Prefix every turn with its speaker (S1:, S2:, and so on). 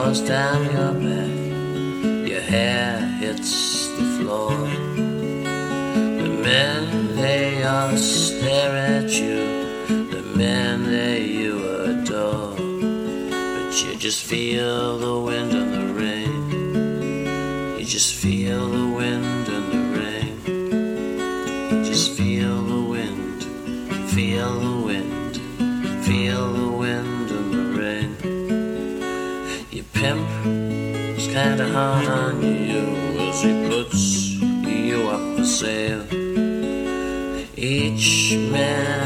S1: falls down your back, your hair hits the floor. The men, they all stare at you, the men that you adore. But you just feel the wind and the rain. You just feel the wind and the rain. You just feel the wind, feel the wind, feel the wind and the rain. Your pimp is kinda hard on you as he puts you up for sale. Each man